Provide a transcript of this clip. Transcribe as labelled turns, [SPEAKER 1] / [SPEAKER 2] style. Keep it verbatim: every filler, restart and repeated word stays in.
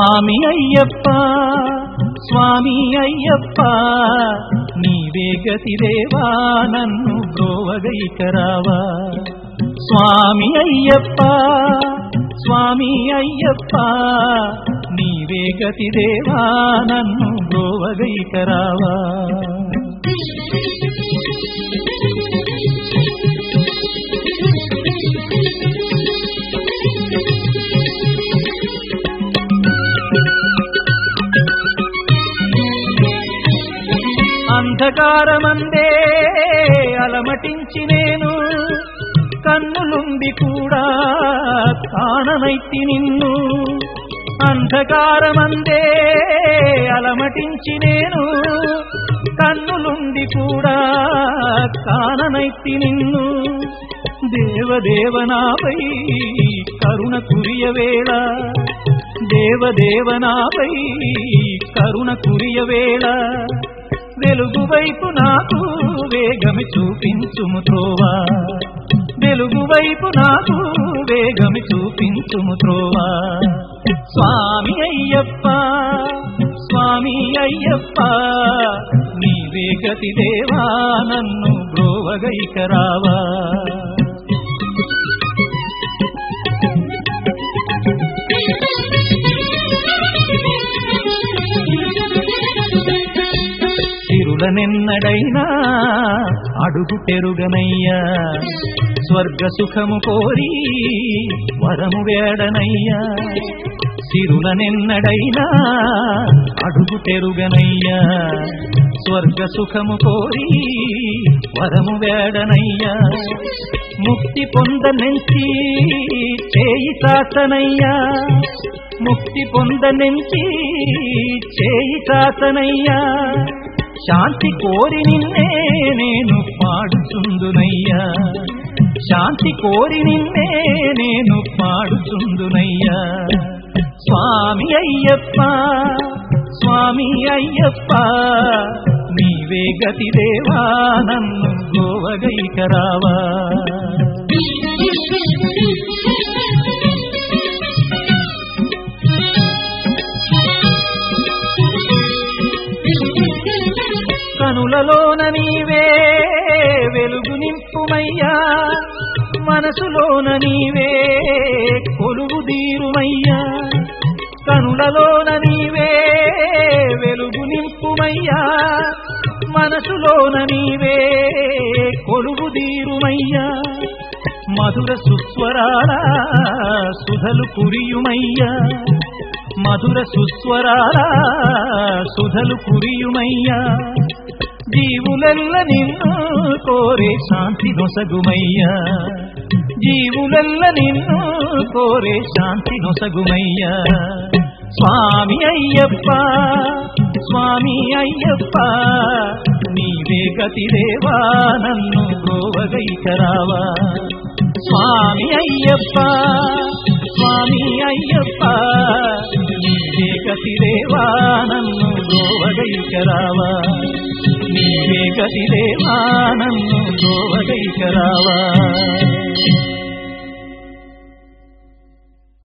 [SPEAKER 1] స్వామి అయ్యప్ప స్వామి అయ్యప్ప నీవే గతిదేవా నన్ను బ్రోవగైకరావా స్వామి అయ్యప్ప స్వామి అయ్యప్ప నీవే గతిదేవా నన్ను బ్రోవగైకరావా అంధకారమందే అలమటించి నేను కన్నులుండి కూడా కాననైతి నిన్ను అంధకారమందే అలమటించి నేను కన్నులుండి కూడా కాననైతి నిన్ను దేవదేవనాపై కరుణ కురియవేళ దేవదేవనాపై కరుణ కురియవేళ వెలుగు వైపు నాకు వేగమి చూపించుము త్రోవా వెలుగు వైపు నాకు వేగమి చూపించుము త్రోవా స్వామి అయ్యప్ప స్వామి అయ్యప్ప నీవే గతిదేవా నన్ను బ్రోవగైకరావా సిరులనెన్నడైనా అడుగు తెరుగనయ్యా స్వర్గ సుఖము కోరి వరము వేడనయ్యా సిరులనెన్నడైనా అడుగు తెరుగనయ్యా స్వర్గ సుఖము కోరి వరము వేడనయ్యా ముక్తి పొందనెంచి చేయి సాతనయ్యా ముక్తి పొందనెంచి చేయి సాతనయ్యా శాంతి కోరి నిన్నే నేను పాడుచుందునయ్యా శాంతి కోరి నిన్నే నేను పాడుచుందునయ్యా స్వామి అయ్యప్ప స్వామి అయ్యప్ప నీవే గతిదేవా నన్ను బ్రోవగైకరావా కనులలోన నీవే వెలుగు నింపుమయ్యా మనసులోన నీవే కొలువు దీరుమయ్యా కనులలోన నీవే వెలుగు నింపుమయ్యా మనసులోన నీవే కొలువు దీరుమయ్యా మధుర సుస్వరాల సుధలు కురియుమయ్యా మధుర సుస్వరాల సుధలు కురియుమయ్యా జీవులెల్ల నిన్ను కోరే శాంతి నొసగుమయ్యా జీవులెల్ల నిన్ను కోరే శాంతి నొసగుమయ్యా స్వామి అయ్యప్ప స్వామి అయ్యప్ప నీవే గతిదేవా నన్ను బ్రోవగైకరావా స్వామి అయ్యప్ప స్వామి అయ్యప్ప నీవే గతిదేవా నన్ను బ్రోవగైకరావా నీవే గతిదేవా నన్ను బ్రోవగైకరావా